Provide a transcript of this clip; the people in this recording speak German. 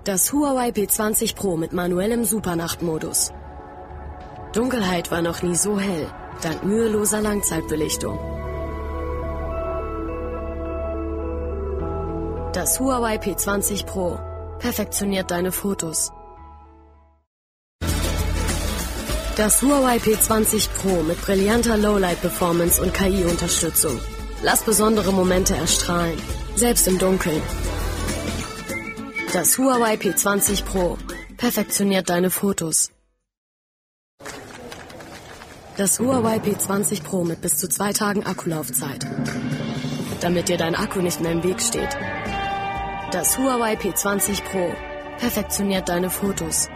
Das Huawei P20 Pro mit manuellem Supernachtmodus. Dunkelheit war noch nie so hell, dank müheloser Langzeitbelichtung. Das Huawei P20 Pro perfektioniert deine Fotos. Das Huawei P20 Pro mit brillanter Lowlight-Performance und KI-Unterstützung. Lass besondere Momente erstrahlen, selbst im Dunkeln. Das Huawei P20 Pro perfektioniert deine Fotos. Das Huawei P20 Pro mit bis zu 2 Tagen Akkulaufzeit, damit dir dein Akku nicht mehr im Weg steht. Das Huawei P20 Pro perfektioniert deine Fotos.